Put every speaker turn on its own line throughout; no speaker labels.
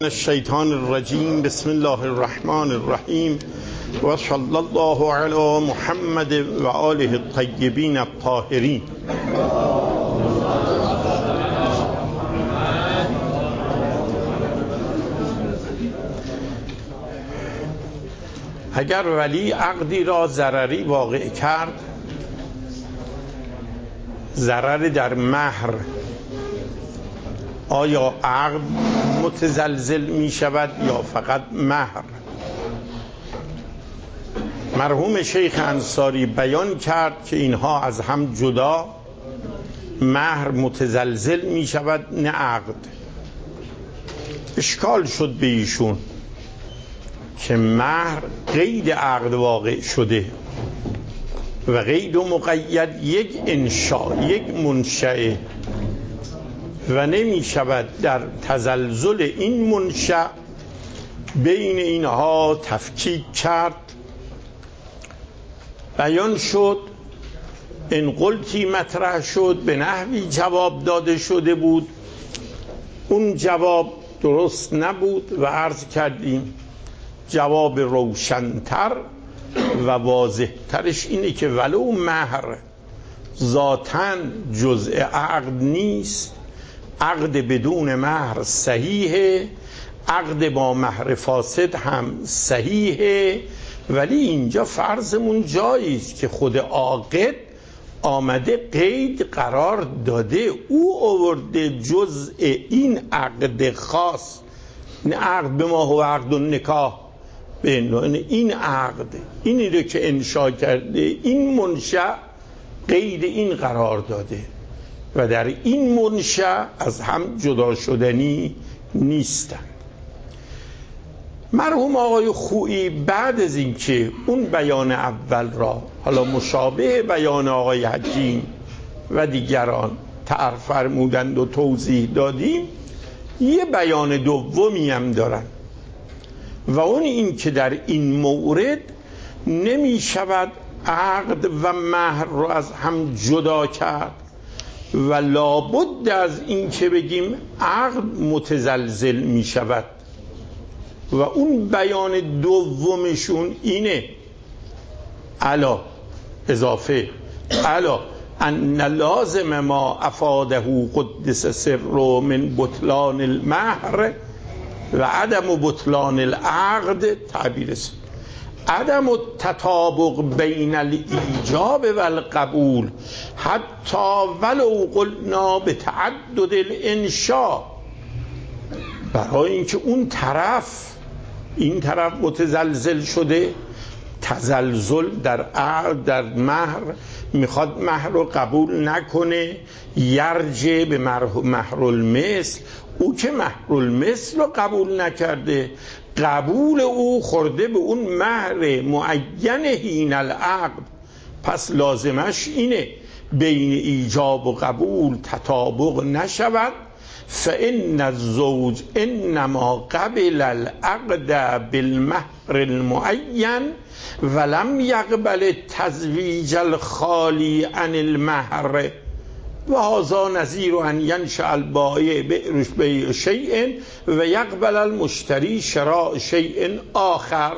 الشیطان الرجیم. بسم الله الرحمن الرحیم و صلی الله علی محمد و آله الطیبین الطاهرین. اگر ولی عقدی را ضرری واقع کرد، ضرر در مهر، آیا عقد متزلزل می شود یا فقط مهر؟ مرحوم شیخ انصاری بیان کرد که اینها از هم جدا، مهر متزلزل می شود نه عقد. اشکال شد به ایشون که مهر قید عقد واقع شده و قید و مقید یک انشاء، یک منشأ و نمی شود در تزلزل این منشأ بین اینها تفکیک کرد. بیان شد، این قلتی مطرح شد، به نحوی جواب داده شده بود، اون جواب درست نبود و عرض کردیم جواب روشنتر و واضحترش اینه که ولو مهر ذاتاً جزء عقد نیست، عقد بدون مهر صحیحه، عقد با مهر فاسد هم صحیحه، ولی اینجا فرضمون جاییست که خود عاقد آمده قید قرار داده، او آورده جزء این عقد خاص، این عقد به ما هو عقد النکاح، به این عقد اینی رو که انشا کرده، این منشأ قید این قرار داده و در این منشأ از هم جدا شدنی نیستند. مرحوم آقای خویی بعد از اینکه اون بیان اول را حالا مشابه بیان آقای حکیم و دیگران تعریف فرمودند و توضیح دادیم، یه بیان دومی هم دارن و اون این که در این مورد نمی شود عقد و مهر رو از هم جدا کرد و لابد از این که بگیم عقد متزلزل می شود و اون بیان دومشون اینه علا اضافه علا ان لازم ما افاده قدس سر من بطلان المهر و عدم بطلان العقد، تعبیر عدم التطابق بین الایجاب و القبول حتی ولو قلنا به تعدد الانشاء. برای اینکه اون طرف این طرف متزلزل شده، تزلزل در عقد در مهر، میخواد مهر رو قبول نکنه، یرجع به مهر المثل، او که مهر المثل رو قبول نکرده، قبول او خورده به اون مهر معین حین العقد، پس لازمش اینه بین ایجاب و قبول تطابق نشود. فإن الزوج انما قبل العقد بالمهر المعین ولم يقبل التزویج الخالی عن المهر و هذا نظیر ان ینشأ البایع بیع شیء و یقبل المشتری شراء شیء آخر.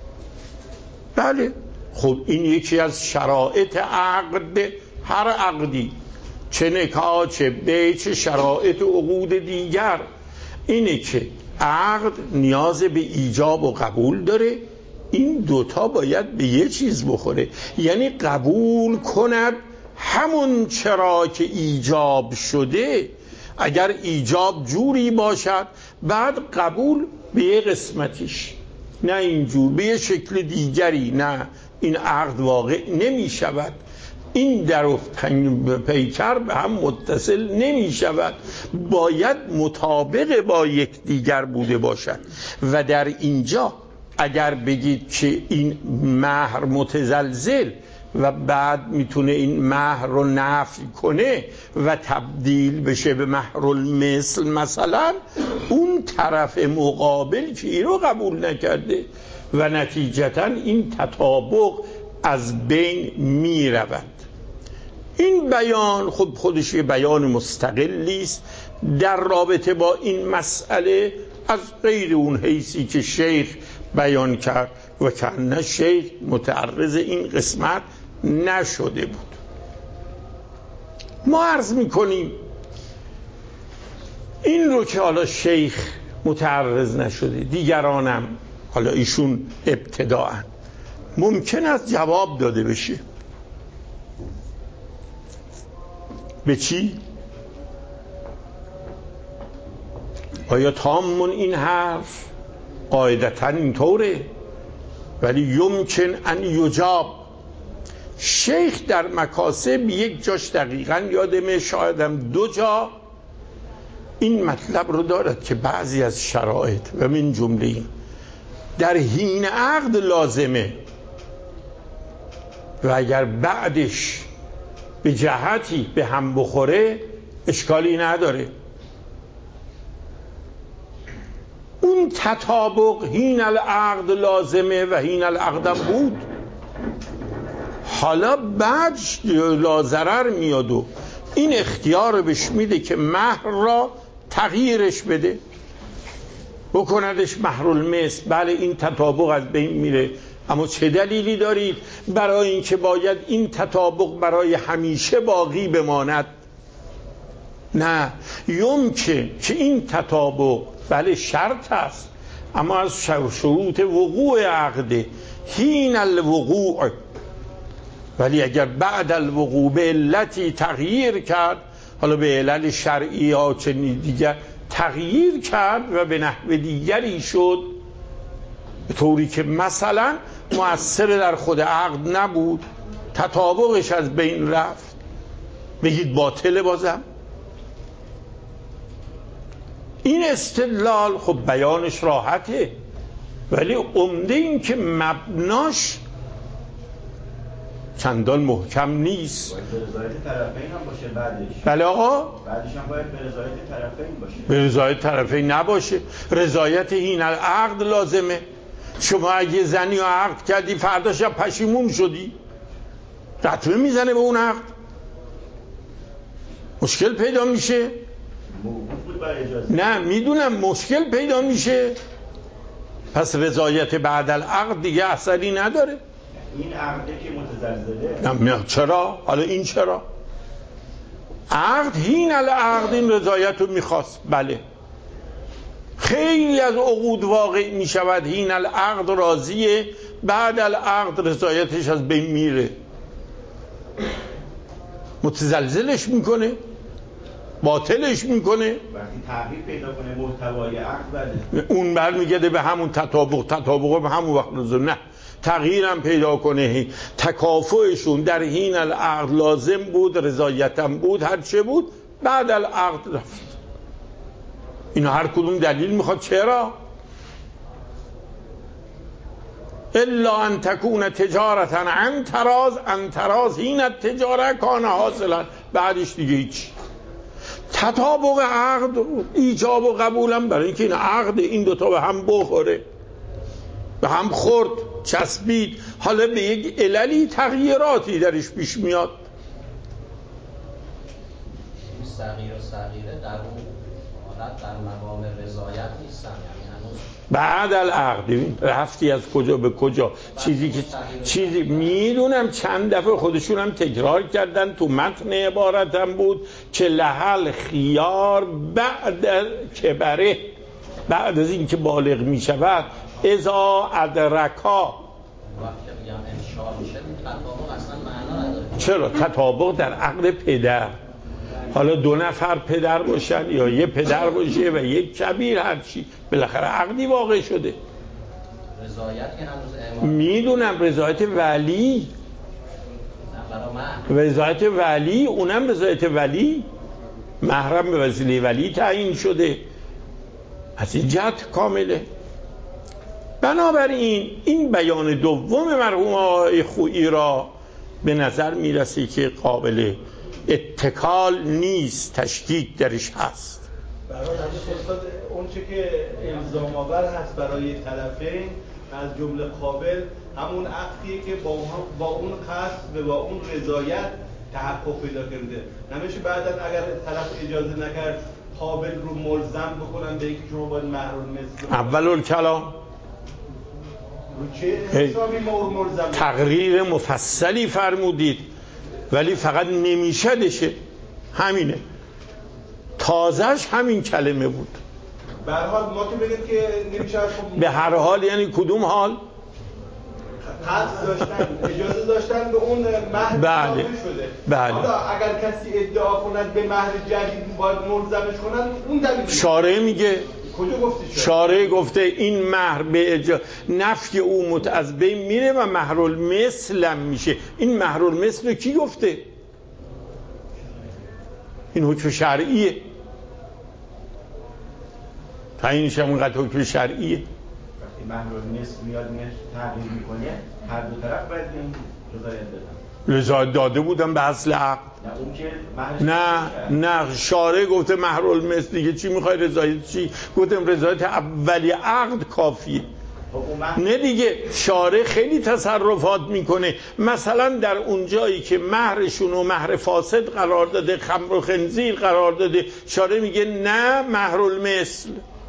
بله، خب این یکی از شرایط عقد، هر عقدی، چه نکاح چه بیع چه شرایط عقود دیگر، اینه که عقد نیاز به ایجاب و قبول داره. این دوتا باید به یه چیز بخوره، یعنی قبول کند همون چرا که ایجاب شده. اگر ایجاب جوری باشد بعد قبول به یه قسمتیش، نه اینجور به یه شکل دیگری، نه، این عقد واقع نمی شود. این در و پیکر به هم متصل نمی شود، باید مطابق با یک دیگر بوده باشد. و در اینجا اگر بگید که این مهر متزلزل و بعد میتونه این مهر رو نفی کنه و تبدیل بشه به مهر المثل، مثلا اون طرف مقابل که این رو قبول نکرده و نتیجتا این تطابق از بین می رود. این بیان خب خودش یه بیان مستقلی است در رابطه با این مسئله. از غیر اون حیثی که شیخ بیان کرد و کنه شیخ متعرض این قسمت نشده بود. ما عرض میکنیم این رو که حالا شیخ متعرض نشده، دیگرانم حالا ایشون ابتداءً ممکن است جواب داده بشه. به چی؟ آیا تامون این حرف؟ قاعدتاً اینطوره، ولی یمکن ان یجاب. شیخ در مکاسب یک جاش دقیقاً یادمه، شایدم 2 جا این مطلب رو دارد که بعضی از شرایط و من جمله این در حین عقد لازمه و اگر بعدش به جهتی به هم بخوره اشکالی نداره. اون تطابق حین العقد لازمه و حین العقد بود، حالا بعد لاضرر میاد و این اختیار بهش میده که مهر را تغییرش بده، بکندش مهر المثل. بله این تطابق از بین میره، اما چه دلیلی دارید برای اینکه باید این تطابق برای همیشه باقی بماند؟ نه، یمکن که این تطابق بله شرط است، اما از شروط وقوع عقده حین الوقوع، ولی اگر بعد الوقوع به علتی تغییر کرد، حالا به علل شرعی یا چنین دیگر تغییر کرد و به نحو دیگری شد، به طوری که مثلا مؤثر در خود عقد نبود، تطابقش از بین رفت، بگید باطله بازم؟ این استدلال خب بیانش راحته، ولی عمده این که مبناش چندان محکم نیست.
باید به رضایت طرفین هم باشه بعدش.
بله آقا،
بعدش هم باید به رضایت طرفین باشه.
به رضایت طرفین نباشه، رضایت حین العقد لازمه. شما اگه زنی و عقد کردی فرداش پشیمون شدی، رتبه میزنه به اون عقد، مشکل پیدا میشه. نه میدونم مشکل پیدا میشه، پس رضایت بعد العقد دیگه اثری نداره.
این عقده که متزلزله.
نه چرا؟ حالا این چرا؟ عقد حین العقد این رضایت رو میخواست، بله خیلی از عقود واقع میشود حین العقد راضیه، بعد العقد رضایتش از بین میره، متزلزلش میکنه، باطلش میکنه.
وقتی تغییر پیدا کنه محتوای عقد بده،
اون برمیگرده به همون تطابق به همون وقت لازم. نه، تغییرم پیدا کنه، تکافؤشون در حین العقد لازم بود، رضایتم بود، هر چه بود، بعد العقد رفت. اینا هر کدوم دلیل میخواد. چرا؟ الا ان تکون تجارتا عن تراز حین التجاره کان حاصلا، بعدش دیگه هیچ. تطابق عقد ایجاب و قبولم برای اینکه این عقد این دوتا به هم بخوره، به هم خورد، چسبید، حالا به یک عللی تغییراتی درش پیش میاد.
صغیر و صغیره در اون حالت در مقام رضایت نیستن، یعنی هنوز
بعد العقد رفتی از کجا به کجا، چیزی میدونم چند دفعه خودشون هم تکرار کردن، تو متن عبارتم بود که لحل خیار بعد کبره، بعد از این که بالغ میشود، اذا ادرکا.
وقتی میگم انشاء میشه تطابق اصلا معنا نداره.
چرا؟ تطابق در عقد پدر، حالا 2 نفر پدر باشن یا یه پدر باشه و یک کبیر، هرچی بالاخره عقدی واقع شده.
رضایت که هنوز
میدونم رضایت ولی، رضایت ولی، اونم رضایت ولی، محرم به وسیله ولی تعیین شده، از این جهت کامله. بنابراین این بیان دوم مرحوم آقای خویی را به نظر میرسه که قابل اتکال نیست، تشکیک درش هست.
برای استاد اون چه که الزام آور هست برای طرفین از جمله قابل همون عقدیه که با اون قصد و با اون رضایت تحقق پیدا کرده. نمیشه بعداً اگر طرف اجازه نکرد قابل رو ملزم بکنن به اینکه شما باید مهر المثل
اول الکلام
رو چه حسابی ما رو ملزم
تقریر مفصلی فرمودید ولی فقط نمیشدشه، همینه، تازهش همین کلمه بود.
به هر حال ما که بگیم که نمیشه
به هر حال یعنی کدوم حال؟
قصد داشتن، اجازه داشتن به اون مهر
بله.
شده.
بله.
حالا اگر کسی ادعا کند به مهر جدید باید ملزمش کنن، اون دلیل
شارع میگه،
کجا گفته
شارع گفته این مهر به نفی او از بین میره و مهر المثل هم میشه. این مهر المثل کی گفته؟ این حکم شرعیه، تعیینش هم اینقدر حکم شرعیه.
وقتی مهر المثل میاد تغییر میکنه، هر دو طرف باید این رضایت بدن.
رضایت داده بودن به اصل عقد.
نه اون که مهرش
نه شارع گفته مهر المثل، دیگه چی میخوای رضایت چی؟ گفتم رضایت اولی عقد کافیه. نه دیگه، شارع خیلی تصرفات میکنه. مثلا در اون جایی که مهرشون و مهر فاسد قرار داده، خمر و خنزیر قرار داده، شارع میگه نه مهر المثل.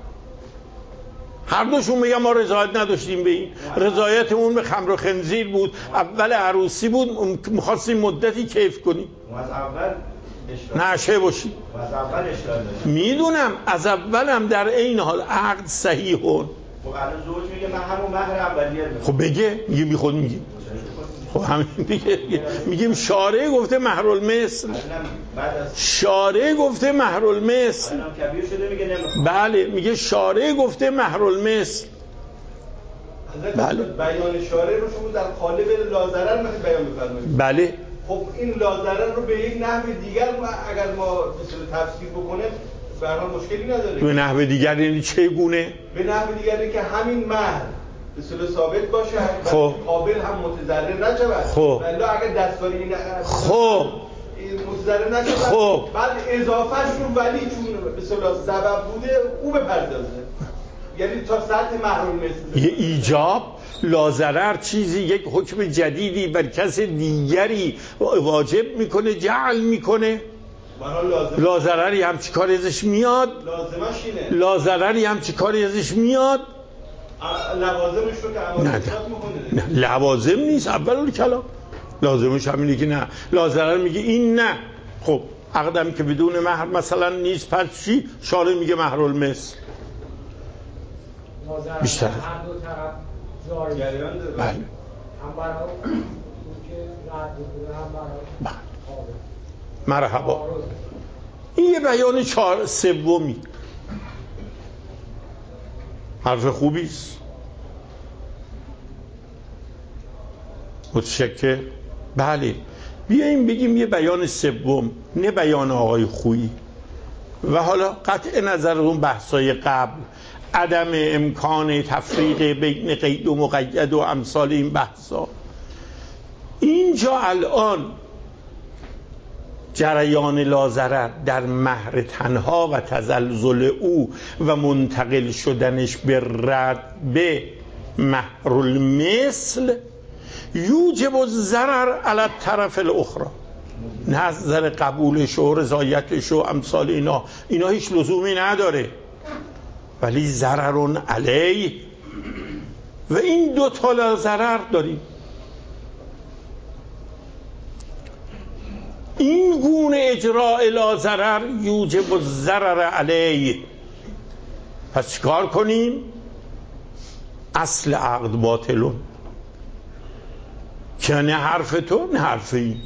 هر دوشون میگن ما رضایت نداشتیم به این، رضایتمون به خمر و خنزیر بود، اول عروسی بود، میخواستیم مدتی کیف کنیم.
از اول اشکال
نشه باشی.
از اول اشکال داشت.
میدونم از اولم در این حال عقد صحیحه.
خب الان زوج میگه من همون مهر اولیه میگم.
خب بگه، میگه بی خود میگه. خب همین دیگه میگیم شارع گفته مهر المثل. شارع گفته مهر المثل.
الان کبیر شده میگه نمیخوام.
بله میگه شارع گفته مهر المثل.
بله. بیان شارع رو شما در قالب لاضرر میخواید بیان بفرمایید.
بله.
خب این لاضرر رو به یک نحو دیگر اگر ما مثلا تفسیر بکنیم به هر حال مشکلی نداره.
به نحو دیگر یعنی چه گونه؟
به نحو دیگر این که همین مهر به صورت ثابت باشه،
خب
قابل هم متضرر نشود.
خب
ولی اگر دستکاری این
خب
متضرر نشود،
خب
بعد اضافهش رو ولی چون به صورت سبب بوده او بپردازه، یعنی تا سطح مهر المثل.
یه ایجاب لاضرر چیزی، یک حکم جدیدی بر کس دیگری واجب میکنه، جعل میکنه. لاضرری هم چی کاری ازش میاد؟
لازمش اینه.
لاضرری هم چی کاری ازش میاد؟
لوازمش رو که امارات میکنه.
نه لوازم نیست، اول کلام لازمش همینه که نه. لاضرر میگه این نه. خب عقدم که بدون مهر مثلا نیست، پس چی؟ شارع میگه مهر المثل. بیشتر
هر دو طرف جاری
جریان داره.
بله.
هم برای اون که رد بوده هم برای
مرحبا. این یه بیان سومی، حرف خوبیست، متشکر. بله بیاییم بگیم یه بیان سوم، نه بیان آقای خویی. و حالا قطع نظر اون بحثای قبل، عدم امکان تفریق بین قید و مقید و امثال این بحثا، اینجا الان جریان لاضرر در مهر تنها و تزلزل او و منتقل شدنش به رد به مهر المثل یوجب الضرر علی الطرف الاخرى. نظر قبولش و رضایتش و امثال اینا هیچ لزومی نداره، ولی ضرر علیه. و این دو تا ضرر داریم. این گونه اجراء لاضرر یوجب الضرر علیه. پس چیکار کنیم؟ اصل عقد باطلون، که نه حرف تو نه حرف این.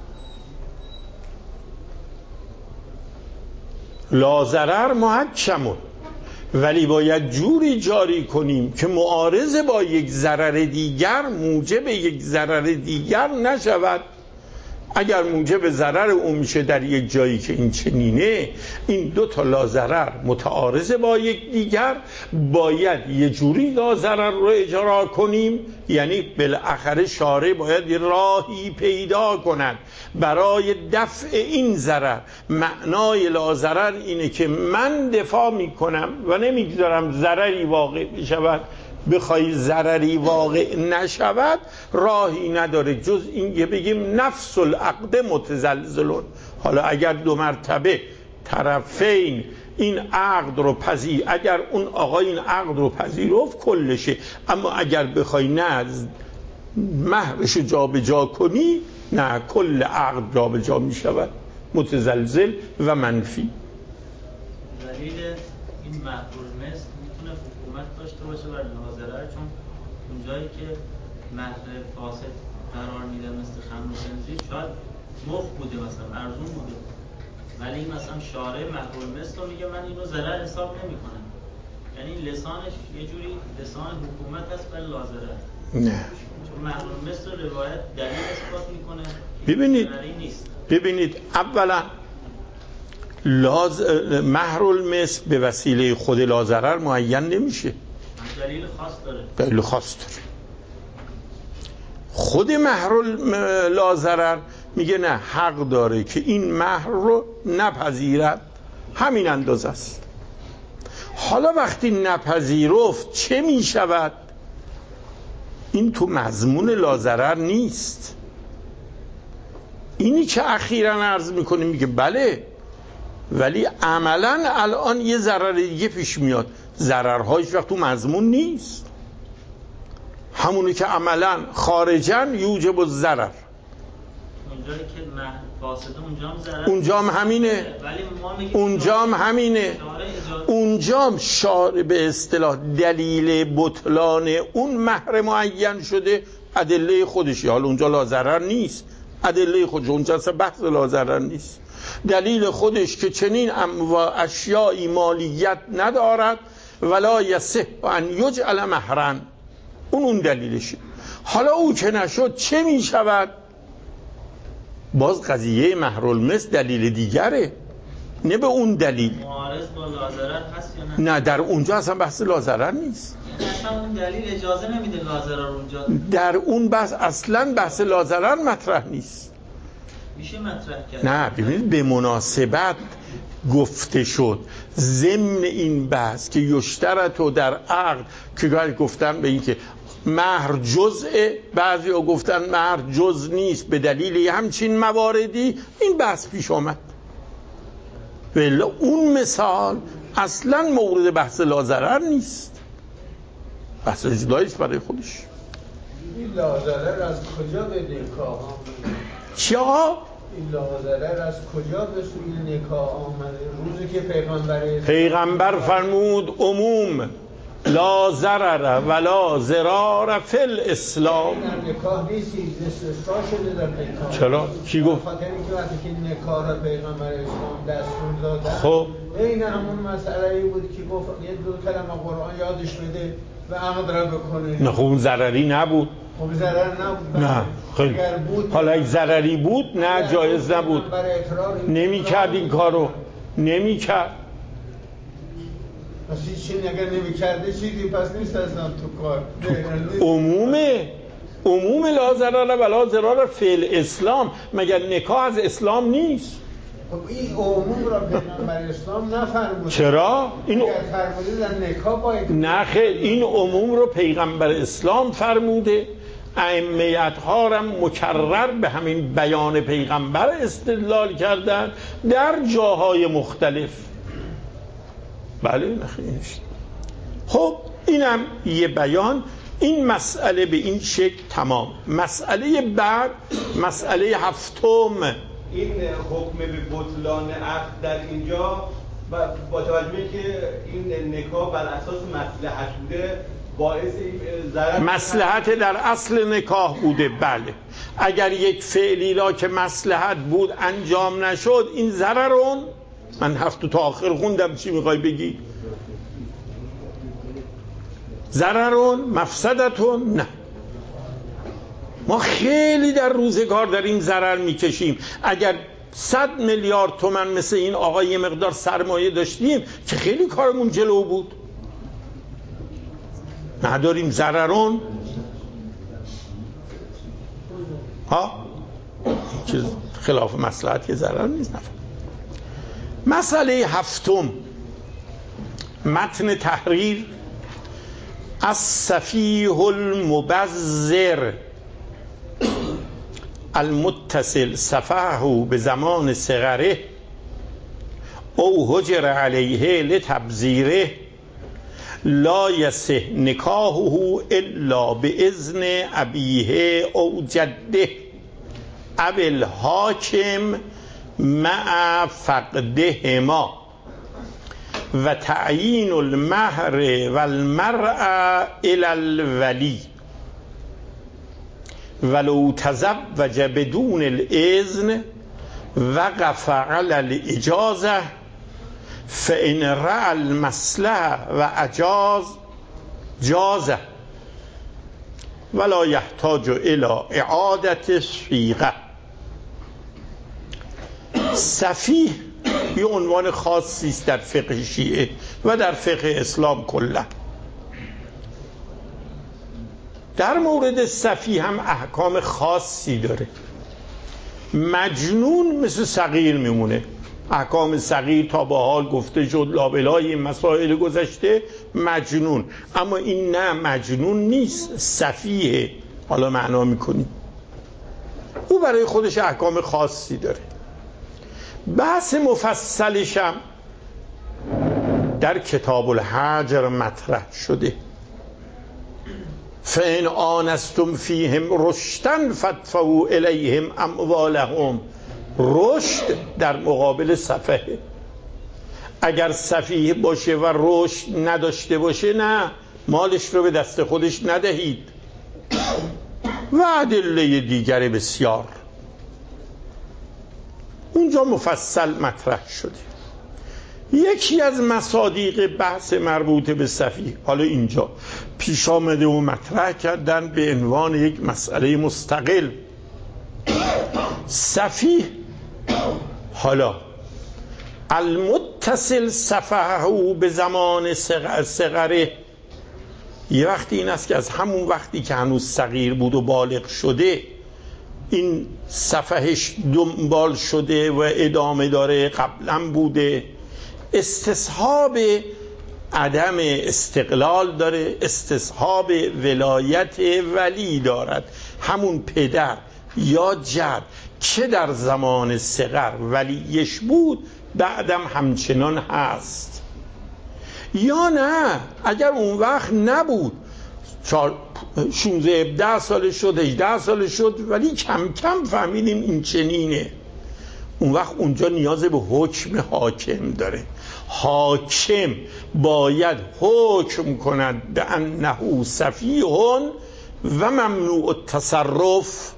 لاضرر محکمون، ولی باید جوری جاری کنیم که معارض با یک ضرر دیگر موجب یک ضرر دیگر نشود. اگر موجب ضرر اون میشه در یک جایی که این چنینه، این دو تا لاضرر متعارض با یک دیگر، باید یه جوری لاضرر رو اجرا کنیم. یعنی بالاخره شارع باید یه راهی پیدا کند برای دفع این ضرر. معنای لاضرر اینه که من دفاع میکنم و نمیگذارم ضرری واقع بشود. بخوای ضرری واقع نشود راهی نداره جز این که بگیم نفس العقد متزلزلون. حالا اگر دو مرتبه طرفین این عقد رو اگر اون آقا این عقد رو پذیرفت کلشه، اما اگر بخوای نه مهرش رو جا به جا کنی، نه کل عقد جا به جا می شود، متزلزل و منفی.
دلیل این محرول مثل میتونه حکومت داشته باشه بر ناظره، چون اونجایی که مهر فاسد قرار میده مثل خمر و خنزیر شاید مخ بوده، مثلا ارزون بوده، ولی مثلا شارع محرول مثل رو میگه من اینو ضرر حساب نمی کنم، یعنی لسانش یه جوری لسان حکومت هست ولی لازره.
نه
چون محرول مثل روایت دلیل اثبات میکنه.
ببینید اولا محرول مثل به وسیله خود لازرر معین نمیشه،
دلیل خاص داره.
دلیل خاص داره. خود محرول لازرر میگه نه، حق داره که این مهر رو نپذیرد، همین اندازه است. حالا وقتی نپذیرفت چه میشود؟ این تو مضمون لازرر نیست. اینی که اخیراً عرض میکنه میگه بله، ولی عملاً الان یه ضرر دیگه پیش میاد، ضررهایش وقت تو مضمون نیست، همونی که عملاً خارجاً یوجب الضرر.
اونجایی که مهر فاسده اونجا هم ضرر،
اونجا هم همینه،
ولی ما میگیم
اونجا هم همینه. اونجا شارع به اصطلاح دلیل بطلان اون مهر معین شده ادله خودشی، حالا اونجا لازرر نیست، ادله خودش اونجا اصلا بحث لازرر نیست، دلیل خودش که چنین اشیاء مالیت ندارد ولا یصح ان یجعل مهرا، اون دلیلشه. حالا او که نشد چه می شود؟ باز قضیه محرالمثل دلیل دیگره، نه به اون دلیل.
معارض با لازرر هست یا نه؟
نه، در اونجا اصلا بحث لازرر نیست،
اصلا اون دلیل اجازه نمیده لازرر اونجا،
در اون بحث اصلا بحث لازرر مطرح نیست.
میشه مطرح کرد.
نه ببینید به مناسبت گفته شد ضمن این بحث که یشترط و در عقد که گفتن به این که مهر جزء، بعضی ها گفتن مهر جزء نیست به دلیل همچین مواردی، این بحث پیش آمد. ولی اون مثال اصلا مورد بحث لازرر نیست، بحث جداییست برای خودش.
این لازرر از کجا به نکاح آمده؟
چیا؟
این لازرر از کجا به سوی نکاح آمده؟ روزی که
پیغمبر فرمود عموم لا ضرر ولا ضرار فی الاسلام.
در نکاح نیستی، استثنا شده در نکاح.
چرا؟ کی گفت؟
خاطر اینکه وقتی که نکاح را پیغمبر اسلام دستور دادن،
خب
این همون مسئله بود که گفت یه دو کلمه قرآن یادش بده و عقد را بکنه.
نه خب اون ضرری نبود.
خب ضرر نبود.
نه خیلی. حالا اگه ضرری بود نه جایز نبود، نمی کرد این کارو، نمی کرد.
پس چیزی اگر نمی کرده چیزی پس نیست اصلا تو کار.
عموم لا ضرر ولا ضرار فی الاسلام، مگر نکاح از اسلام نیست؟
خب این عموم را پیغمبر اسلام نفرموده.
چرا؟ این
اگر فرموده در نکاح باید
نه خیر، این عموم رو پیغمبر اسلام فرموده، ائمه اطهارم مکرر به همین بیان پیغمبر استدلال کردن در جاهای مختلف. بله نخیرش. خب اینم یه بیان، این مسئله به این شکل تمام. مسئله بعد، مسئله هفتم،
این حکم به بطلان عقد در اینجا با توجه که این نکاح بر اساس مصلحت بوده باعث این ضرر،
مصلحت در اصل نکاح بوده. بله اگر یک فعلی را که مصلحت بود انجام نشد، این ضررون، من هفتو تا آخر خوندم چی میخوای بگی؟ ضررون مفسدتون. نه، ما خیلی در روزگار داریم ضرر میکشیم. اگر 100 میلیارد تومان مثل این آقا یه مقدار سرمایه داشتیم که خیلی کارمون جلو بود. نداریم ضررون ها، چیز خلاف مصلحت که ضرر نیست. مسئله هفتم، متن تحریر: السفیه المبذر المتصل سفهه به زمان صغره او حجر علیه لتبذیره لا یصح نکاحه الا باذن ابیه او جده او الحاکم مع فقدهما و تعیین المهر و المرأة الی الولی ولو تزوج بدون الاذن وقف علی الاجازه فإن رأى المصلحة و اجاز جازه ولا يحتاج الى اعادة صیغه. سفیه یه عنوان خاصی است در فقه شیعه و در فقه اسلام کلا. در مورد سفیه هم احکام خاصی داره. مجنون مثل صغیر میمونه، احکام صغیر تا به حال گفته شد، لابلای این مسائل گذشته مجنون. اما این نه، مجنون نیست، سفیه. حالا معنا میکنیم او برای خودش احکام خاصی داره. بحث مفصلش هم در کتاب الحجر مطرح شده. فإن آنستم فیهم رشدا فادفعوا الیهم اموالهم. رشد در مقابل سفه. اگر سفیه باشه و رشد نداشته باشه، نه، مالش رو به دست خودش ندهید. و ادله دیگر بسیار اونجا مفصل مطرح شده. یکی از مصادیق بحث مربوط به سفیه حالا اینجا پیش آمده و مطرح کردن به عنوان یک مسئله مستقل. سفیه حالا المتصل سفهه به زمان صغره، یه وقتی این است که از همون وقتی که هنوز صغیر بود و بالغ شده این سفهش دنبال شده و ادامه داره، قبلا بوده. استصحاب عدم استقلال داره، استصحاب ولایت ولی دارد، همون پدر یا جد که در زمان صغر ولیش بود بعدم همچنان هست، یا نه اگر اون وقت نبود 16-17 سال شد 18 سال شد ولی کم کم فهمیدیم این چنینه، اون وقت اونجا نیاز به حکم حاکم داره. حاکم باید حکم کند به انه سفیه و ممنوع التصرف.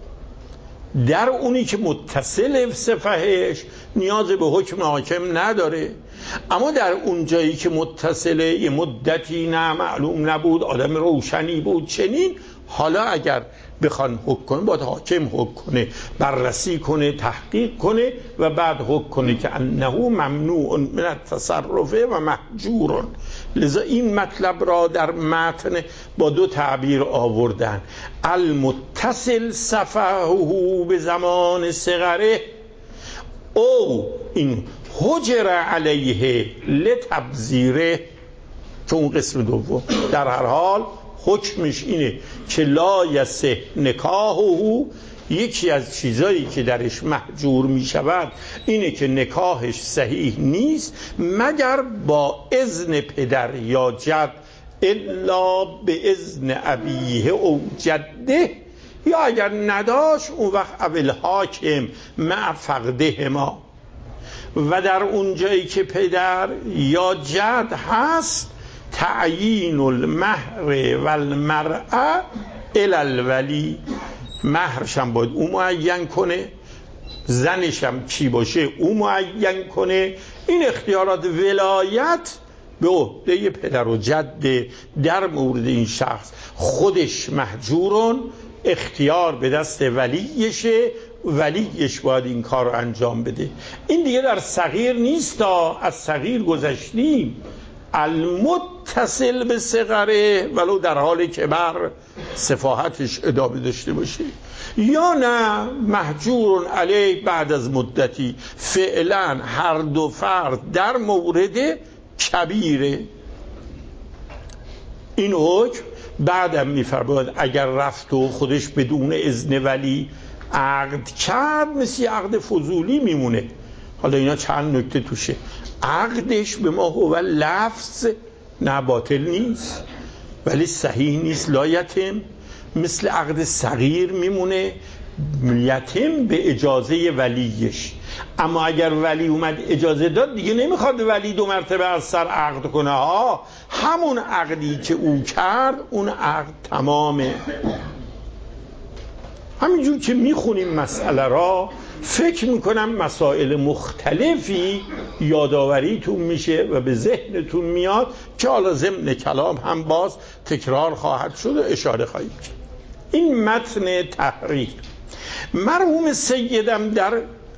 در اونی که متصل سفهش نیاز به حکم حاکم نداره، اما در اون جایی که متصله یه مدتی نه معلوم نبود، آدم روشنی بود چنین، حالا اگر بخوان حکم کنه باید حاکم حکم کنه، بررسی کنه، تحقیق کنه و بعد حکم کنه که انه ممنوع من التصرف و محجور. لذا این مطلب را در متن با دو تعبیر آوردن: المتصل سفهه به زمان صغره، او این حجر علیه لتبذیره، که اون قسم دوم. در هر حال حکمش اینه که لا یصح نکاحه. یکی از چیزایی که درش محجور می شود اینه که نکاحش صحیح نیست مگر با اذن پدر یا جد، الا به اذن ابیه او جده، یا اگر نداشت اون وقت اول حاکم مع فقدهما. و در اون جایی که پدر یا جد هست تعیین المهر و المرأة الی الولی، مهرش هم باید او معین کنه، زنش هم کی باشه او معین کنه. این اختیارات ولایت به عهده پدر و جد. در مورد این شخص خودش محجورون، اختیار به دست ولیشه، ولیش باید این کار رو انجام بده. این دیگه در صغیر نیست، از صغیر گذشتیم. المتصل به صغره ولو در حال کبر سفاهتش ادامه داشته باشه، یا نه محجور علیه بعد از مدتی. فعلا هر دو فرد در مورد کبیره. این حکم بعدم میفرماید اگر رفت و خودش بدون اذن ولی عقد کرد مثل عقد فضولی میمونه، حالا اینا چند نکته توشه. عقدش به ما هو لفظ، نه باطل نیست ولی صحیح نیست، لا یتم، مثل عقد صغیر میمونه، یتم به اجازه ولیش. اما اگر ولی اومد اجازه داد دیگه نمیخواد ولی 2 مرتبه از سر عقد کنه ها، همون عقدی که او کرد اون عقد تمامه. همینجور که میخونیم مسئله را فکر میکنم مسائل مختلفی یادآوریتون میشه و به ذهنتون میاد که حالا ضمن کلام هم باز تکرار خواهد شد و اشاره خواهیم کرد. این متن تحریر. مرحوم سیدم در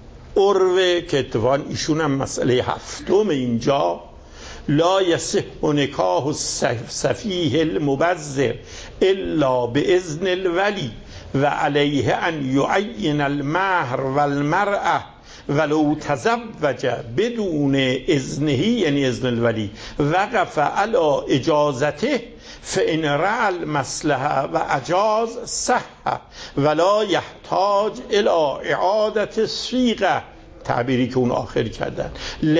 عروه که اتفاقا ایشون هم مسئله 7 اینجا، لا یصح نکاح السفیه المبذر الا باذن الولی و علیه ان یعین المهر والمرأة ولو تزوج بدون اذنه، یعنی اذن الولی، وقف علی اجازته فإن رأى المصلحة و اجاز صح ولا يحتاج الى اعادة الصیغه، تعبیری که اون آخر کردن.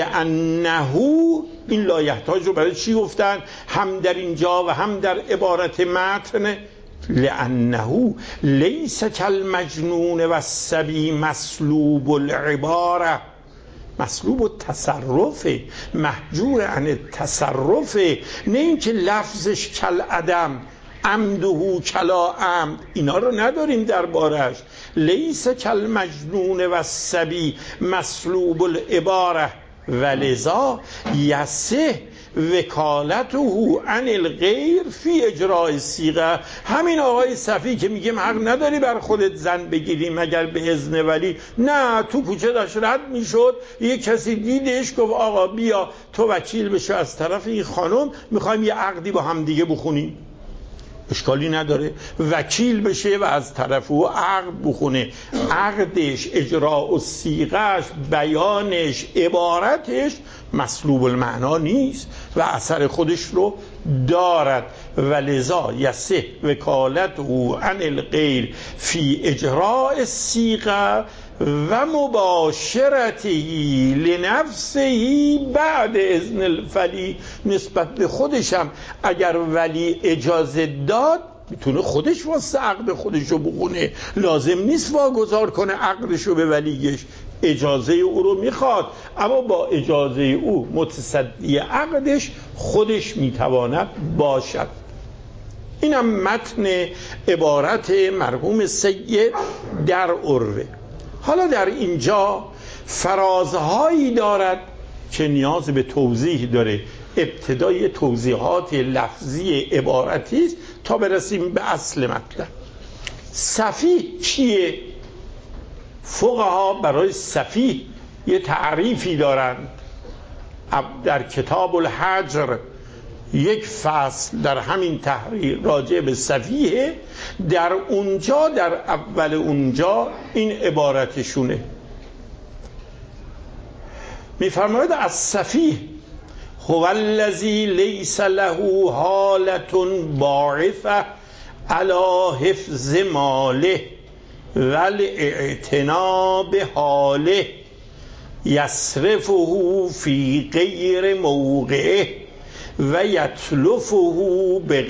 لانه، این لا یحتاج رو برای چی گفتن؟ هم در اینجا و هم در عبارت متن. لانه لیس کالمجنون و الصبی مسلوب العباره، مسلوب التصرف، محجور عن التصرف، نه اینکه لفظش کل عدم، عمده کلا عمد، اینا رو نداریم دربارش. لیس کالمجنون و الصبی مسلوب العباره ولذا یصح وکالته عن الغیر فی اجراء الصیغه. همین آقای صفی که میگیم حق نداری بر خودت زن بگیری مگر به اذن ولی، نه، تو کوچه داشت رد میشد، یه کسی دیدش گفت آقا بیا تو وکیل بشو از طرف این خانم، میخوایم یه عقدی با هم دیگه بخونیم، اشکالی نداره، وکیل بشه و از طرف او عقد بخونه. عقدش، اجراء الصیغه‌اش، بیانش، عبارتش مسلوب المعنا نیست و اثر خودش رو دارد. ولذا یصح وکالته عن الغیر فی اجراء الصیغه و مباشرته لنفسه بعد اذن الولی. نسبت به خودشم اگر ولی اجازه داد میتونه خودش واسه عقد خودش رو بخونه، لازم نیست واگذار کنه عقدش رو به ولیش، اجازه او رو میخواد، اما با اجازه او متصدی عقدش خودش میتواند باشد. اینم متن عبارت مرحوم سید در عروه. حالا در اینجا فرازهایی دارد که نیاز به توضیح داره. ابتدای توضیحات لفظی عبارتی است تا برسیم به اصل مطلب. سفیه کیه؟ فقها برای سفیه یه تعریفی دارند. در کتاب الحجر یک فصل در همین تحریر راجع به سفیه، در اونجا، در اول اونجا این عبارتشونه، میفرماید از سفیه هو الذی لیس له حالة باعثة علی حفظ ماله والاعتنا به حاله یصرفه فی غیر موقعه و یتلفه به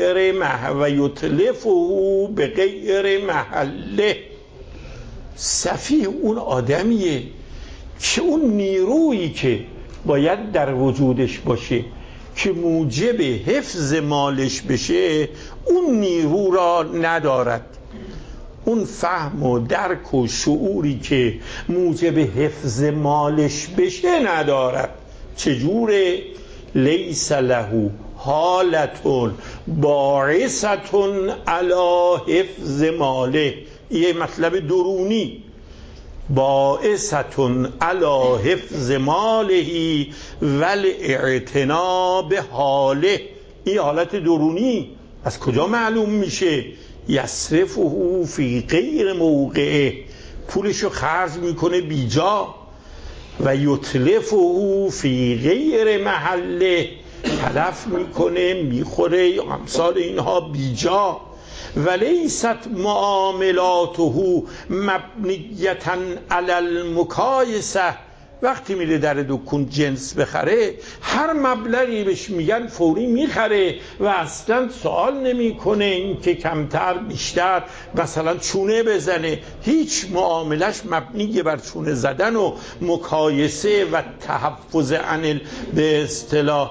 غیر محله. سفیه اون آدمیه که اون نیرویی که باید در وجودش باشه که موجب حفظ مالش بشه اون نیرو را ندارد، اون فهم و درک و شعوری که موجب حفظ مالش بشه ندارد. چجوره؟ لیس له حالتون باعثتون علی حفظ ماله، یه مطلب درونی، باعثتون علی حفظ ماله والاعتنا به حاله، این حالت درونی از کجا معلوم میشه؟ یصرفه فی غیر موقعه، پولشو خرج میکنه بیجا، و یتلفه فی غیر محله، تلف میکنه میخوره یا امثال اینها بیجا. ولیست معاملاته مبنیتا علی المکایسه وقتی میره در دکون جنس بخره هر مبلغی بهش میگن فوری میخره و اصلا سوال نمیکنه این که کمتر بیشتر مثلا چونه بزنه. هیچ معاملش مبنی بر چونه زدن و مقایسه و تحفظ عن به اصطلاح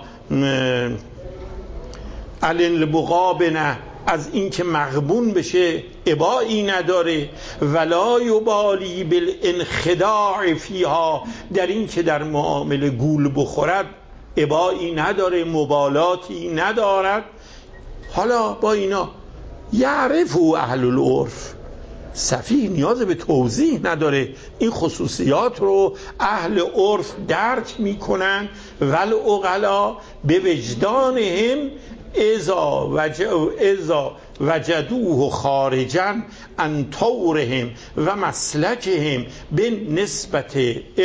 البغابنه از این که مغبون بشه ابایی نداره. ولا یبالی بالانخداع فیها، در این که در معامله گول بخورد ابایی نداره، مبالاتی ندارد. حالا با اینا یعرف اهل العرف، سفیه نیاز به توضیح نداره، این خصوصیات رو اهل عرف درک میکنن. والعقلا به وجدانهم اذا وجدوه خارجا عن طورهم و مسلکهم به نسبت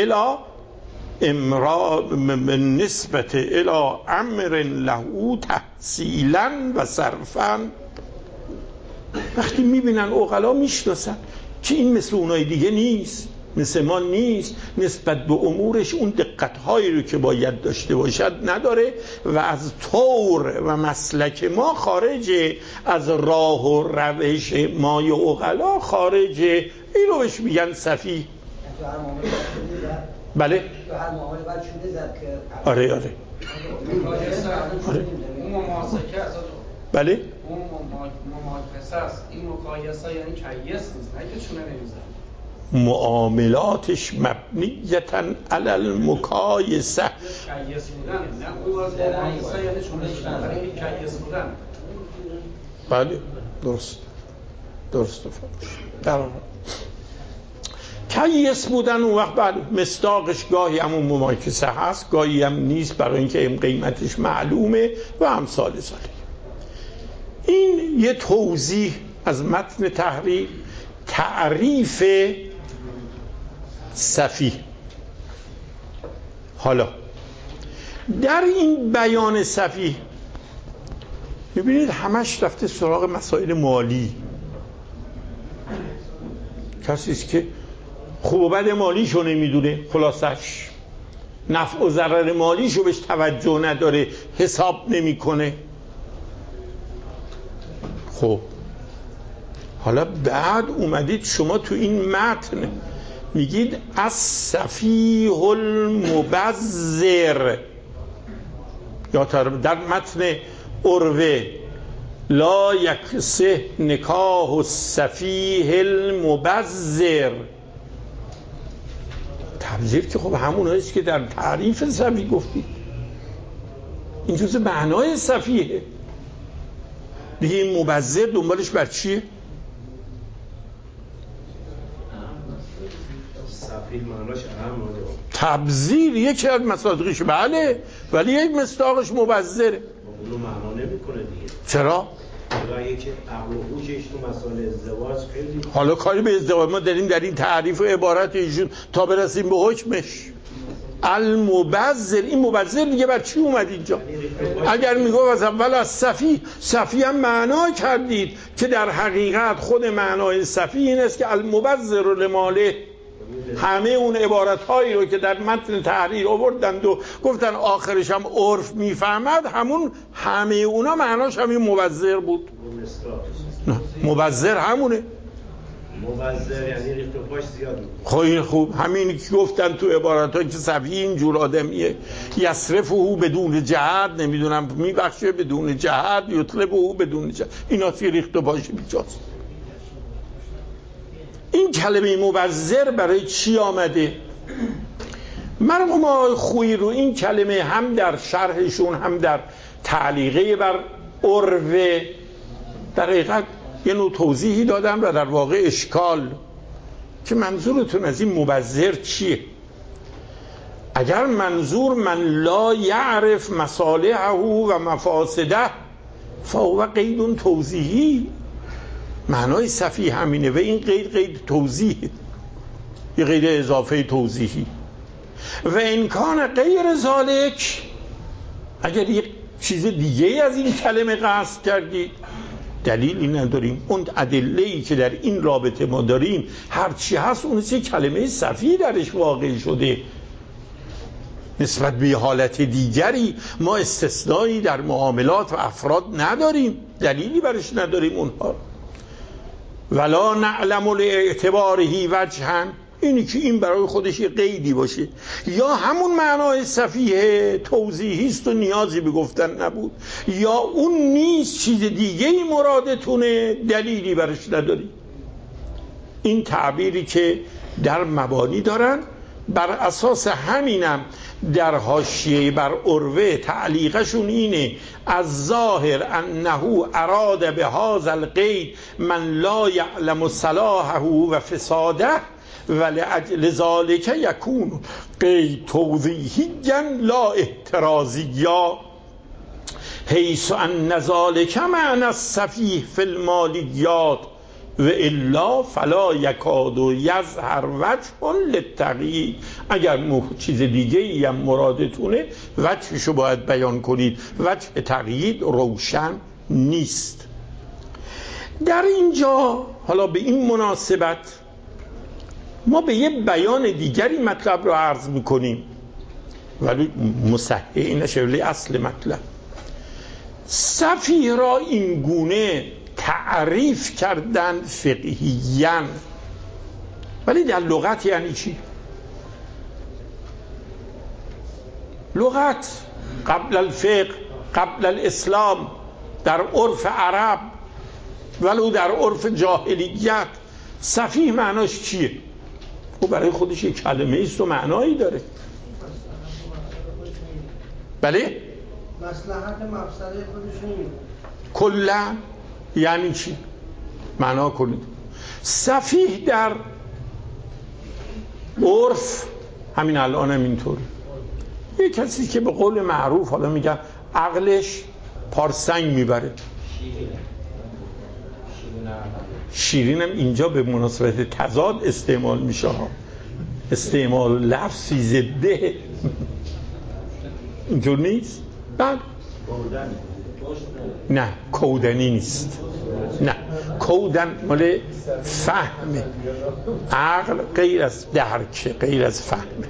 الى امر له تحصیلا و صرفا. وقتی میبینن عقلا میشناسن که این مثل اونای دیگه نیست، مثل ما نیست، نسبت به امورش اون دقت‌هایی رو که باید داشته باشد نداره و از طور و مسلک ما خارجه، از راه و روش ما یا عقلا خارجه. این رو بهش میگن سفیه. بله؟ آره
اون مماسکه از
بله؟
اون مماکسه است. این مقایسه یعنی کیس نیست، نه که چونه نمیزن.
معاملاتش مبنیتاً علی المقایسه.
کیس بودن، نه اون از مقایسه یعنی چونه نمیزن، برای کیس بودن.
بله درست فهمید. کیس بودن اون وقت بعد مصداقش گاهی همون مماکسه هست، گاهی هم نیست، برای اینکه قیمتش معلومه و امثال ذالک. این یه توضیح از متن تحریر، تعریف سفیه. حالا در این بیان سفیه میبینید همش رفته سراغ مسائل مالی. کسیست که خوب و بد مالیشو نمیدونه، خلاصش نفع و ضرر مالیشو بهش توجه نداره، حساب نمیکنه. خب حالا بعد اومدید شما تو این متن میگید السفیه المبذر، یا در متن عروه لا یکسه نکاح السفیه المبذر. تبذیر که خب همون هست که در تعریف سفیه گفتید، این جزء معنای سفیه دیگه. این مبذر دنبالش بر چیه؟ تبذیر یکی از مصادیقش بله، ولی یک مصداقش مبذره.
اونو معنا نمیکنه دیگه.
چرا؟
برای که عقل و هوشش تو مسائل ازدواج خیلی.
حالا کاری به ازدواج ما داریم در این تعریف و عبارت ایشون تا برسیم به حکمش. المبذر، این مبذر دیگه بر چی اومد اینجا؟ اگر میگو از اول از سفیه هم معنا کردید که در حقیقت خود معنای سفیه این است که المبذر لماله. همه اون عبارت‌هایی رو که در متن تحریر آوردند و گفتن آخرش هم عرف میفهمد، همه اونا معناش همین مبذر بود. نه مبذر همونه.
مبذر یعنی ریخت و پاش زیاد بود.
خیلی خوب، همینی که گفتن تو عبارت‌ها که سفیه اینجور آدمیه. یصرفه بدون جهت، نمیدونم میبخشه بدون جهت، یطلبه بدون جهت، اینا سی ریخت و پاش بیجاست. این کلمه مبذر برای چی آمده؟ مرحوم آقای خویی رو این کلمه هم در شرحشون هم در تعلیقه بر عروه در حقیقت یه نوع توضیحی دادم و در واقع اشکال که منظورتون از این مبذر چیه؟ اگر منظور من لا یعرف مصالحه و مفاسده فهو قید توضیحی، معنای سفیه همینه و این قید توضیحه، یه قید اضافه توضیحی. و امکان غیر ذالک، اگر یک چیز دیگه از این کلمه قصد کردید دلیلی نداریم. اون ادله‌ای که در این رابطه ما داریم هرچی هست اون چه کلمه سفیه درش واقع شده. نسبت به حالت دیگری ما استثنایی در معاملات و افراد نداریم، دلیلی برش نداریم اونها. ولا نعلم لاعتباره وجها، اینی که این برای خودش یه قیدی باشه، یا همون معنای صفیه توضیحی است و نیازی به گفتن نبود، یا اون نیست چیز دیگه ای مرادتونه دلیلی برش نداری. این تعبیری که در مبانی دارن، بر اساس همینم در حاشیه بر عروه تعلیقشون اینه: از ظاهر انه اراد به هذا القید من لا یعلم صلاحه و فساده ولأجل ذلك یکون قید توضیحیا لا احترازیا حیث ان ذلك معنی الصفیح فی المالیات و الا فلا یکاد یظهر وجه للتغییر. اگر چیز دیگه ای هم مرادتونه وجهشو باید بیان کنید، وجه تغییر روشن نیست. در اینجا حالا به این مناسبت ما به یه بیان دیگری مطلب رو عرض میکنیم ولی مصحح نشه، ولی اصل مطلب صفیح را این گونه تعریف کردن فقهیاً، ولی در لغت یعنی چی؟ لغت قبل الفقه، قبل الاسلام، در عرف عرب ولو در عرف جاهلیت صفیح معناش چیه؟ او برای خودش یک کلمه است و معنایی داره. بله؟
مصلحت مفسده خودش نمیده.
کلا یعنی چی؟ معنا کنید. صفیح در عرف همین الان هم اینطوری، یه کسی که به قول معروف حالا میگن عقلش پارسنگ میبره. شیرینم اینجا به مناسبت تضاد استعمال میشه ها، استعمال لفظی ضده اینجور نیست. بعد نه کودنی نیست، نه کودن مال فهمه، عقل غیر از درک، غیر از فهمه.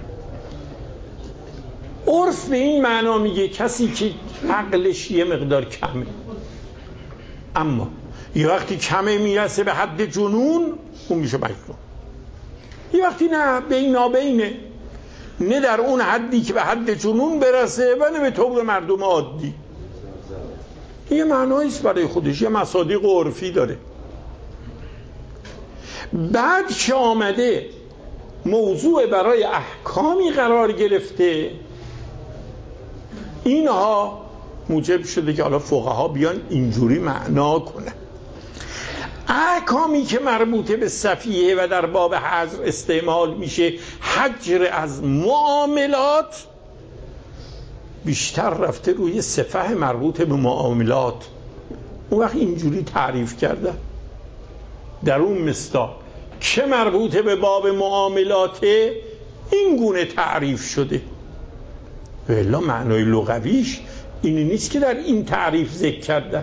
عرف به این معنا میگه کسی که عقلش یه مقدار کمه، اما یه وقتی کمه میرسه به حد جنون اون میشه مجنون، یه وقتی نه بینابینه، نه در اون حدی که به حد جنون برسه و نه به طور مردم عادی. یه معناییست برای خودش، یه مصادیق عرفی داره. بعد که آمده موضوع برای احکامی قرار گرفته، اینها موجب شده که حالا فقها بیان اینجوری معنا کنن. احکامی که مربوطه به صفیه و در باب حظر استعمال میشه، حجر از معاملات، بیشتر رفته روی صفحه مربوط به معاملات. اون وقت اینجوری تعریف کرده در اون مصداق که مربوط به باب معاملاته این گونه تعریف شده، ولی معنای لغویش اینی نیست که در این تعریف ذکر کرده.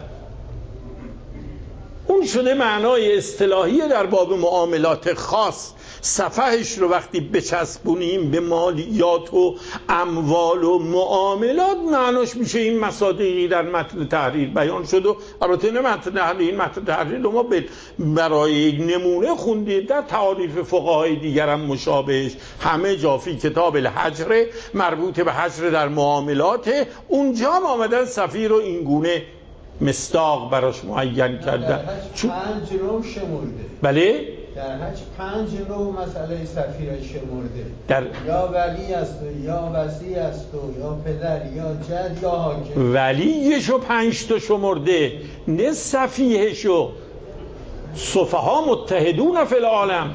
اون شده معنای اصطلاحی در باب معاملات خاص. صفحش رو وقتی بچسبونیم به مالیات و اموال و معاملات، معناش میشه این مصادیقی در متن تحریر بیان شد. و البته نه متن تحریر، این متن تحریر رو ما برای یک نمونه خوندید، در تعاریف فقهای دیگر هم مشابهش همه جا فی کتاب الحجر مربوط به حجر در معاملات، اونجا هم آمدن صفی رو این گونه مصداق براش معین کردن.
5 نوع شمرده.
بله؟
در حج 5 نوع مسئله صفی را شمرده. یا ولی است و یا وصی است و یا پدر یا جد یا حاکم.
ولیشو 5 تا شمرده، نه صفیهشو. صفها متحدون فی العالم.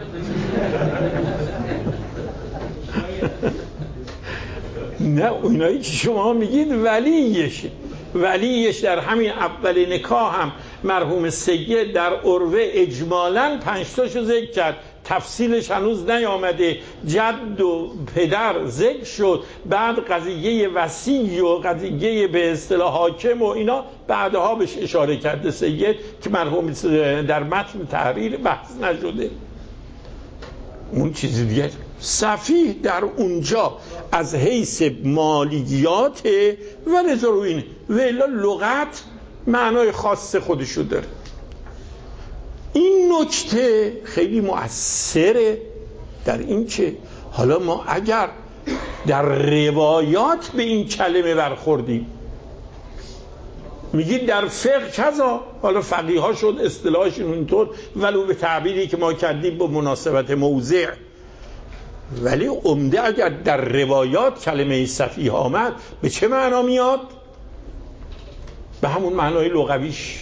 نه اونایی که شما میگید ولیش در همین اول نکاح هم مرحوم سید در عروه اجمالاً 5 تاشو ذکر کرد، تفصیلش هنوز نیامده. جد و پدر ذکر شد، بعد قضیه وصی و قضیه به اصطلاح حاکم و اینا بعدها بهش اشاره کرده سید که مرحوم در متن تحریر بحث نشده. اون چیز دیگه سفیه در اونجا از حیث مالیات و رضا رو اینه و الا لغت معنای خاص خودشو داره. این نکته خیلی مؤثره در این که حالا ما اگر در روایات به این کلمه برخوردیم، میگید در فقه کذا، حالا فقیه ها شد اصطلاحشون اینطور ولو به تعبیری که ما کردیم به مناسبت موضع، ولی عمده اگر در روایات کلمه سفیه آمد به چه معنا میاد؟ به همون معنای لغویش.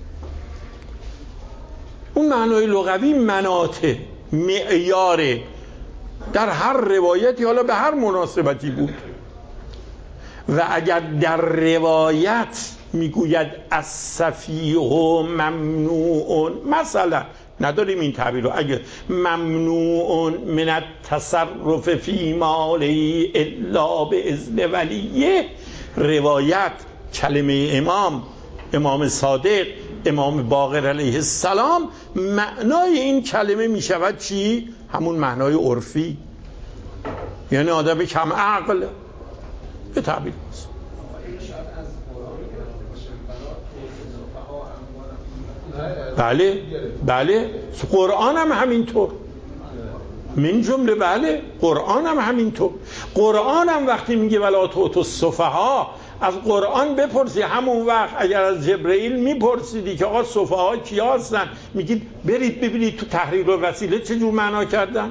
اون معنای لغوی مناطه، معیاره، در هر روایتی حالا به هر مناسبتی بود. و اگر در روایت میگوید السفیه ممنوع، مثلا نداریم این تعبیر رو، اگر ممنوع من التصرف فی ماله الا باذن ولیه، روایت کلمه امام صادق، امام باقر علیه السلام، معنای این کلمه می شود چی؟ همون معنای عرفی، یعنی آدم کم عقل به تعبیر است. بله قرآن هم همینطور، من جمله بله قرآن هم همینطور. قرآن هم وقتی میگه ولا تؤتوا السفهاء، از قرآن بپرسی همون وقت اگر از جبرئیل میپرسیدی که آقا سفها کیا هستن، میگید برید ببینید تو تحریر الوسیله چجور معنا کردن.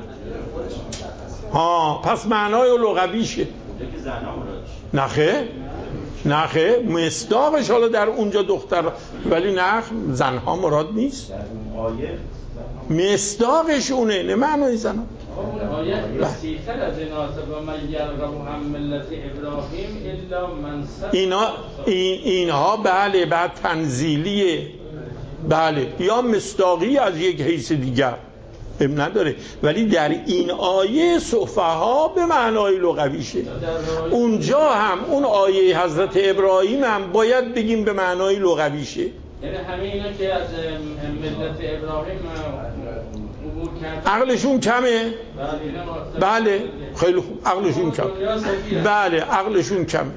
پس معنای لغویشه. نخه مصداقش حالا در اونجا دختر، ولی نه زنها مراد نیست، مصداقش اونه، نه معنای زنها.
آیه بسیطر از این آسب و من یرغب عن ملت ابراهیم الا من سفه.
اینها بله بعد تنزیلیه، بله یا مصداقی از یک حیث دیگر نداره، ولی در این آیه سفها به معنای لغویشه. اونجا هم اون آیه حضرت ابراهیم هم باید بگیم به معنای لغویشه.
یعنی همه اینا که از ملت ابراهیم عبور کردن
عقلشون کمه؟ بله خیلی خوب، عقلشون کمه. بله عقلشون کمه.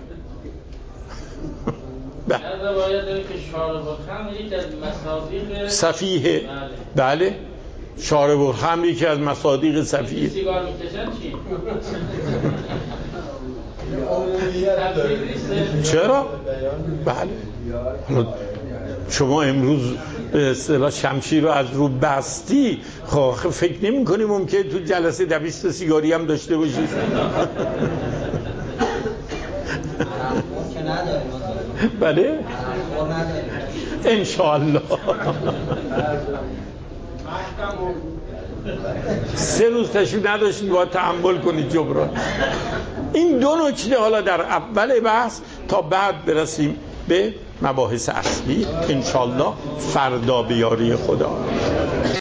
در روایت داره که شارب الخمر یکی از مصادیق
سفیه. بله شارب الخمر یکی از مصادیق سفیه.
سیگار میکشن چی؟
چرا؟ بله شما امروز اصطلاح شمشیر رو از رو بستی، خب فکر نمی کنی ممکنه تو جلسه 200 سیگاری هم داشته باشی؟ بله انشاءالله 3 روز تشریف نداشتید باید تحمل کنید جبران. این 2 نکته حالا در اول بحث تا بعد برسیم به مباحث اصلی انشاءالله فردا به یاری خدا.